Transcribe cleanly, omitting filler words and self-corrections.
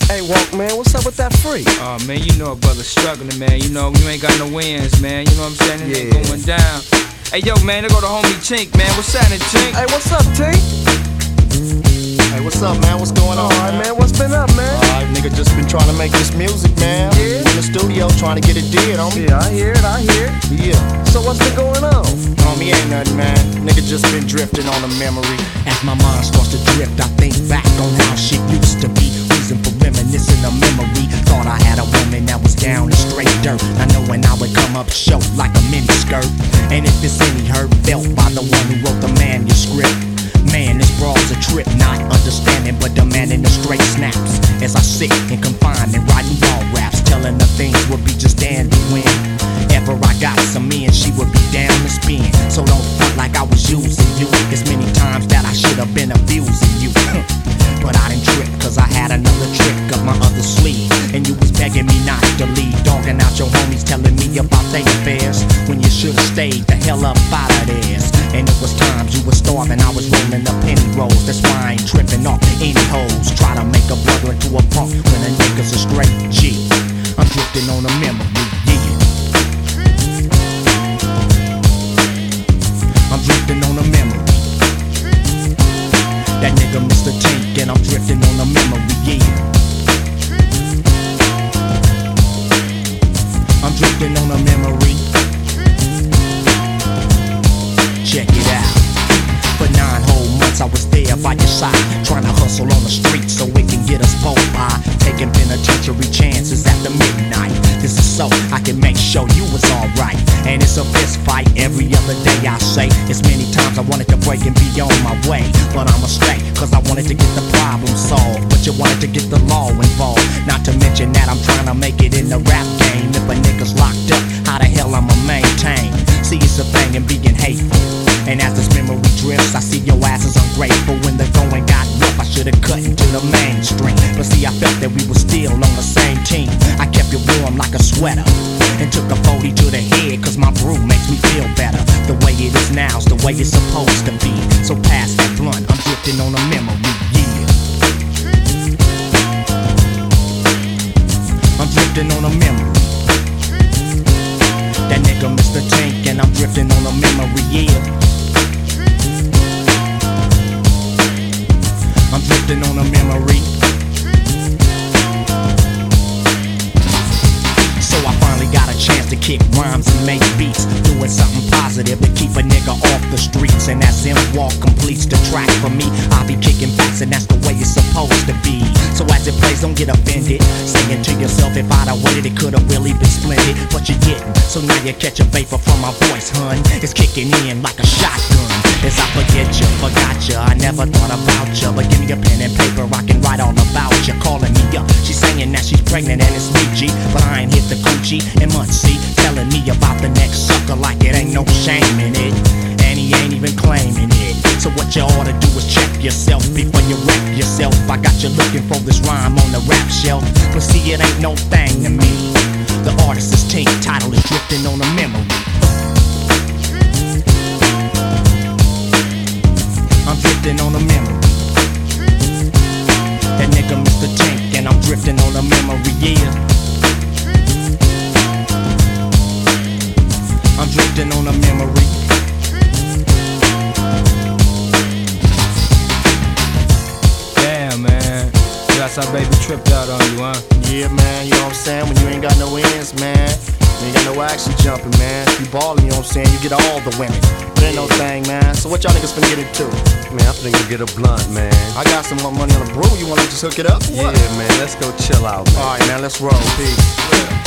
Hey, Walk, man, what's up with that freak? Oh, man, you know a brother struggling, man. You know, you ain't got no wins, man. You know what I'm saying? It ain't going down. Hey, yo, man, there go the homie Tink, man. What's happening, Tink? Hey, what's up, Tink? Hey, what's up, man? What's going on? Alright, man, what's been up, man? Alright, nigga, just been trying to make this music, man. Yeah? In the studio, trying to get it did, homie. Yeah, I hear it. Yeah. So what's been going on? Homie, ain't nothing, man. Nigga just been drifting on a memory. As my mind starts to drift, I think back on how shit used to be. Reason for reminiscing a memory. Thought I had a woman that was down in straight dirt. Not knowing I would come up short like a mini skirt. And if it's any hurt felt by the one who wrote the manuscript. Man, this broad's a trip, not understanding but demanding the straight snaps. As I sit and confined and writing ball raps, telling her things would be just dandy when ever I got some in, she would be down to spin. So don't front like I was using you. As many times that I should have been abusing you. But I didn't trip, cause I had another trick up my other sleeve. And you was begging me not to leave, dogging out your homies, telling me about their affairs, when you should've stayed the hell up out of theirs. And it was times you was starving, I was rolling up penny rolls. That's why I ain't tripping off any hoes. Try to make a brother into a punk when a nigga's a straight G. I'm drifting on a memory, yeah. I'm drifting on a memory. That nigga Mr. Tink, and I'm drifting on a memory, yeah. I'm drifting on a memory. Check it out. For 9 whole months I was there by your side, trying to hustle on the street so it can get us both by. Taking penitentiary chances after midnight. This is so I can make sure you was alright. And it's a fist fight every other day, I say. As many times I wanted to break and be on my way, but I'ma stay, cause I wanted to get the problem solved. But you wanted to get the law involved. Not to mention that I'm trying to make it in the rap game. If a nigga's locked up, how the hell I'ma maintain? See, it's a thing in being hateful. And as this memory drifts, I see your ass is ungrateful. When the going got rough, I should've cut into the mainstream. But see, I felt that we were still on the same team. I kept you warm like a sweater, and took a 40 to the head, cause my brew makes me feel better. The way it is now's the way it's supposed to be. So pass that blunt, I'm drifting on a memory, yeah. I'm drifting on a memory. That nigga Mr. Tink, and I'm drifting on a memory, yeah. I'm drifting on a memory. So I finally got a chance to kick rhymes and make beats, doing something positive to keep a nigga off the streets. And as M-Walk completes the track for me, I'll be kicking backs, and that's the way it's supposed to be. So as it plays, don't get offended, saying to yourself, if I'd have waited, it could've really been splendid. But you didn't, so now you catch a vapor from my voice, hun. It's kicking in like a shotgun. As I forget you, forgot you, I never thought about you. But give me a pen and paper, I can write all about you. Calling me up, she's saying that she's pregnant and it's me, G. But I ain't hit the coochie in months, see. Telling me about the next sucker like it ain't no shame in it. And he ain't even claiming it. So what you ought to do is check yourself before you wreck yourself. I got you looking for this rhyme on the rap shelf, but see, it ain't no thing to me. The artist is Tink, title is Drifting on a Memory. I'm drifting on a memory. That nigga Mr. Tink, and I'm drifting on a memory, yeah. I'm drifting on a memory. Damn, man. That's our baby tripped out on you, huh? Yeah, man, you know what I'm saying? When you ain't got no ends, man. You ain't got no action jumping, man. You ballin', you know what I'm saying? You get all the women. But ain't no thing, man. So what y'all niggas finna get into? Man, I'm finna go get a blunt, man. I got some more money on the brew. You wanna just hook it up? Yeah, man, let's go chill out, man. Alright, man, let's roll. Peace.